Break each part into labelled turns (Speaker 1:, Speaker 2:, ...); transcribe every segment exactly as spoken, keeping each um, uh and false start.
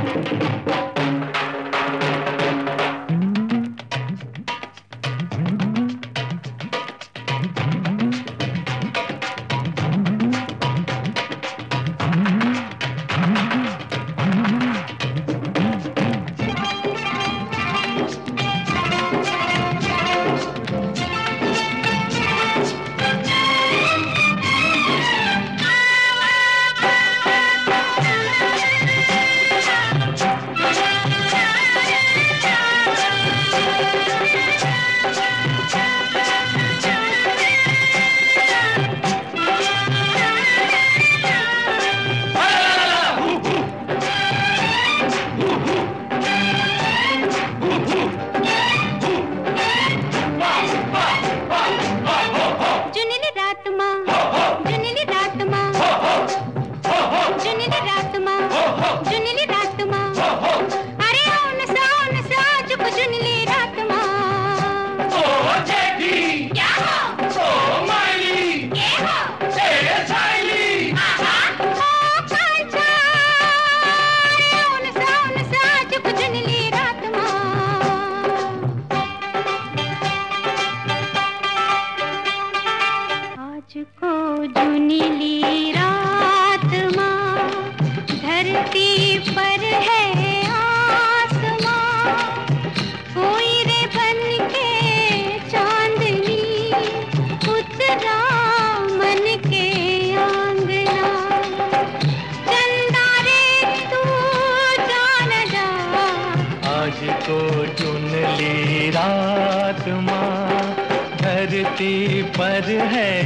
Speaker 1: धरती पर है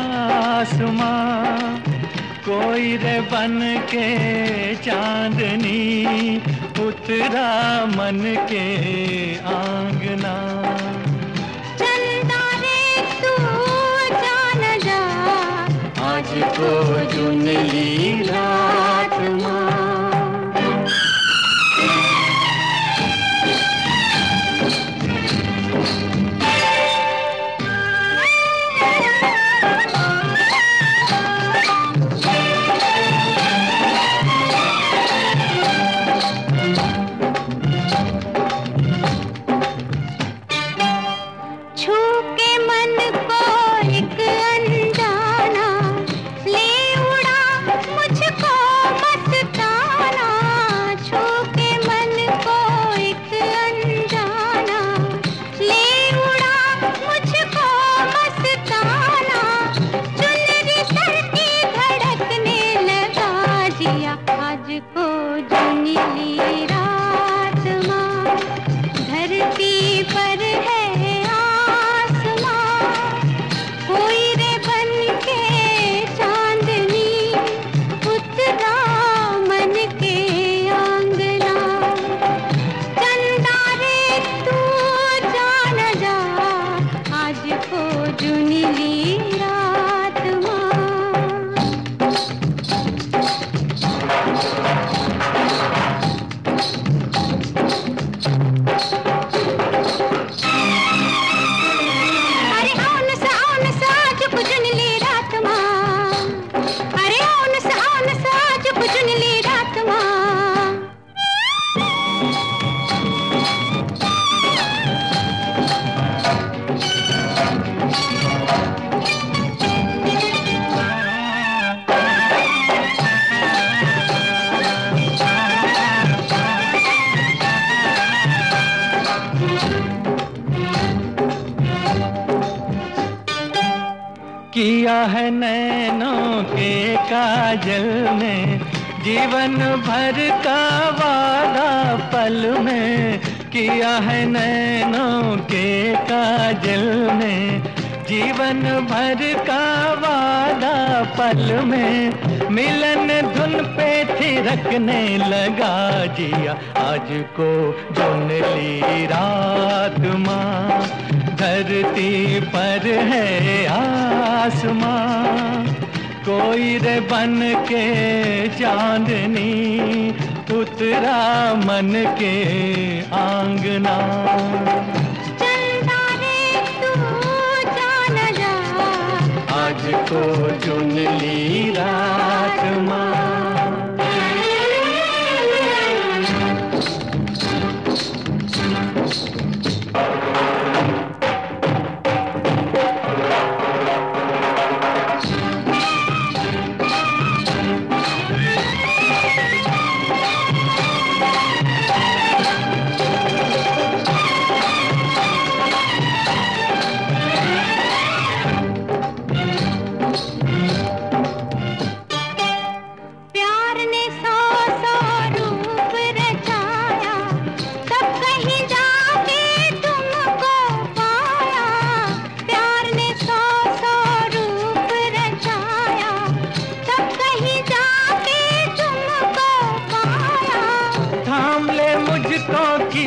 Speaker 1: आसमां, कोई रे बन के चांदनी उतरा मन के आंगना।
Speaker 2: चंदा रे तू जान जा,
Speaker 1: आज को चुन ली रात माँ। किया है नैनों के काजल में जीवन भर का वादा पल में। किया है नैनों के काजल में जीवन भर का वादा पल में। मिलन धुन पे थिरकने लगा जिया, आज को चुन ली रात माँ। धरती पर है आसमां, कोई रे बन के चांदनी उतरा मन के आंगना।
Speaker 2: चंदा रे तू जान जा,
Speaker 1: आज को चुन ली रात माँ।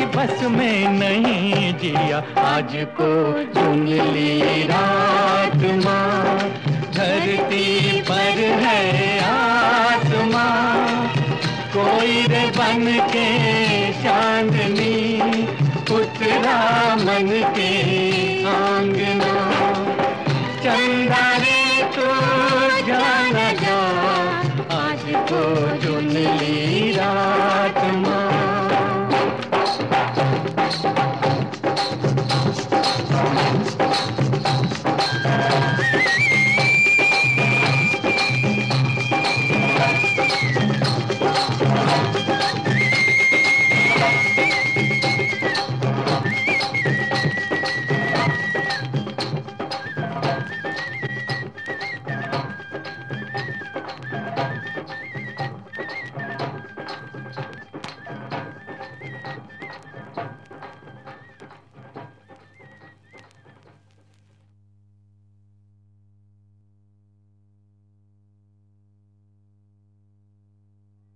Speaker 1: बस में नहीं जिया। आज को चुन ली रात माँ, धरती पर है आसमां, कोई रे बन के चांदनी उतरा मन के आंगना। चंदा रे तू जान जा, आज को चुन ली रात।